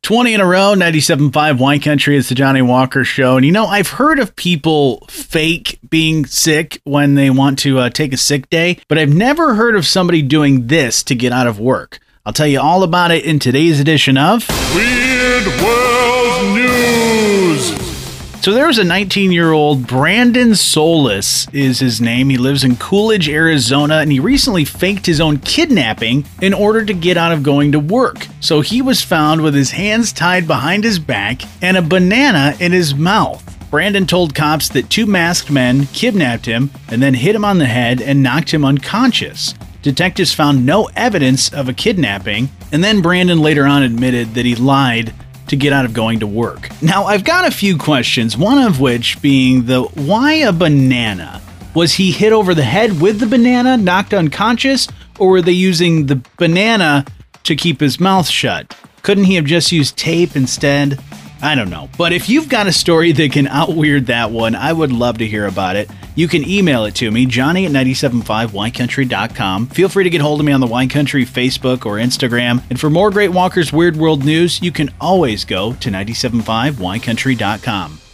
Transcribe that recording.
20 in a row, 97.5 Wine Country. It's the Johnny Walker Show. And I've heard of people fake being sick when they want to take a sick day, but I've never heard of somebody doing this to get out of work. I'll tell you all about it in today's edition of Weird World News. So there's a 19-year-old, Brandon Solis is his name. He lives in Coolidge, Arizona, and he recently faked his own kidnapping in order to get out of going to work. So he was found with his hands tied behind his back and a banana in his mouth. Brandon told cops that two masked men kidnapped him and then hit him on the head and knocked him unconscious. Detectives found no evidence of a kidnapping, and then Brandon later on admitted that he lied to get out of going to work. Now, I've got a few questions, one of which being why a banana? Was he hit over the head with the banana, knocked unconscious, or were they using the banana to keep his mouth shut? Couldn't he have just used tape instead? I don't know. But if you've got a story that can out-weird that one, I would love to hear about it. You can email it to me, Johnny at 975winecountry.com. Feel free to get hold of me on the Wine Country Facebook or Instagram. And for more Great Walker's Weird World news, you can always go to 975winecountry.com.